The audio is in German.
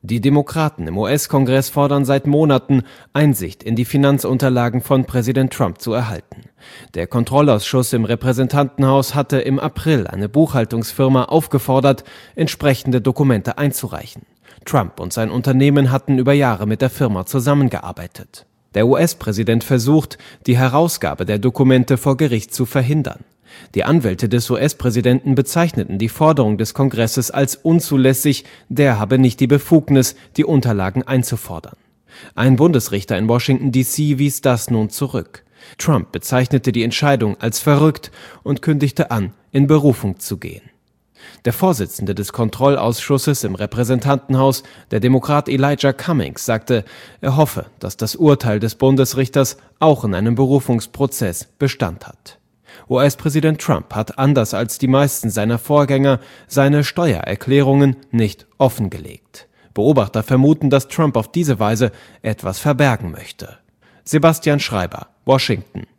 Die Demokraten im US-Kongress fordern seit Monaten, Einsicht in die Finanzunterlagen von Präsident Trump zu erhalten. Der Kontrollausschuss im Repräsentantenhaus hatte im April eine Buchhaltungsfirma aufgefordert, entsprechende Dokumente einzureichen. Trump und sein Unternehmen hatten über Jahre mit der Firma zusammengearbeitet. Der US-Präsident versucht, die Herausgabe der Dokumente vor Gericht zu verhindern. Die Anwälte des US-Präsidenten bezeichneten die Forderung des Kongresses als unzulässig, der habe nicht die Befugnis, die Unterlagen einzufordern. Ein Bundesrichter in Washington, D.C. wies das nun zurück. Trump bezeichnete die Entscheidung als verrückt und kündigte an, in Berufung zu gehen. Der Vorsitzende des Kontrollausschusses im Repräsentantenhaus, der Demokrat Elijah Cummings, sagte, er hoffe, dass das Urteil des Bundesrichters auch in einem Berufungsprozess Bestand hat. US-Präsident Trump hat, anders als die meisten seiner Vorgänger, seine Steuererklärungen nicht offengelegt. Beobachter vermuten, dass Trump auf diese Weise etwas verbergen möchte. Sebastian Schreiber, Washington.